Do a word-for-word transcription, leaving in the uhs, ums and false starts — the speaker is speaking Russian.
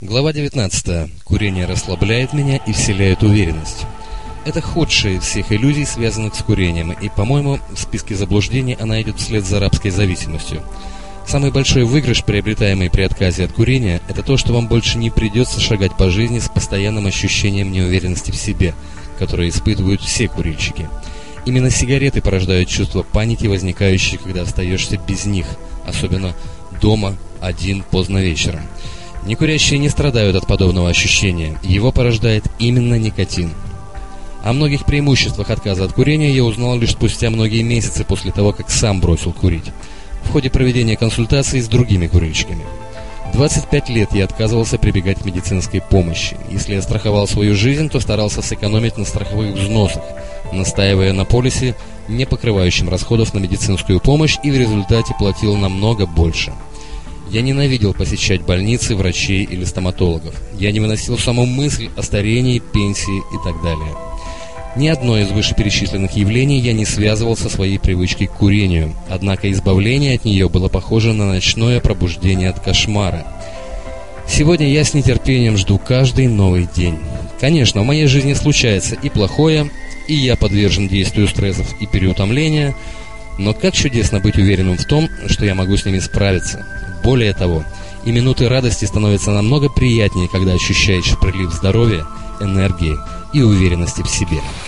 Глава девятнадцатая. Курение расслабляет меня и вселяет уверенность. Это худшая из всех иллюзий, связанных с курением, и, по-моему, в списке заблуждений она идет вслед за рабской зависимостью. Самый большой выигрыш, приобретаемый при отказе от курения, это то, что вам больше не придется шагать по жизни с постоянным ощущением неуверенности в себе, которое испытывают все курильщики. Именно сигареты порождают чувство паники, возникающее, когда остаешься без них, особенно дома, один, поздно вечером. Некурящие не страдают от подобного ощущения, его порождает именно никотин. О многих преимуществах отказа от курения я узнал лишь спустя многие месяцы после того, как сам бросил курить, в ходе проведения консультаций с другими курильщиками. двадцать пять лет я отказывался прибегать к медицинской помощи. Если я страховал свою жизнь, то старался сэкономить на страховых взносах, настаивая на полисе, не покрывающем расходов на медицинскую помощь, и в результате платил намного больше. Я ненавидел посещать больницы, врачей или стоматологов. Я не выносил саму мысль о старении, пенсии и так далее. Ни одно из вышеперечисленных явлений я не связывал со своей привычкой к курению, однако избавление от нее было похоже на ночное пробуждение от кошмара. Сегодня я с нетерпением жду каждый новый день. Конечно, в моей жизни случается и плохое, и я подвержен действию стрессов и переутомления, но как чудесно быть уверенным в том, что я могу с ними справиться. Более того, и минуты радости становятся намного приятнее, когда ощущаешь прилив здоровья, энергии и уверенности в себе.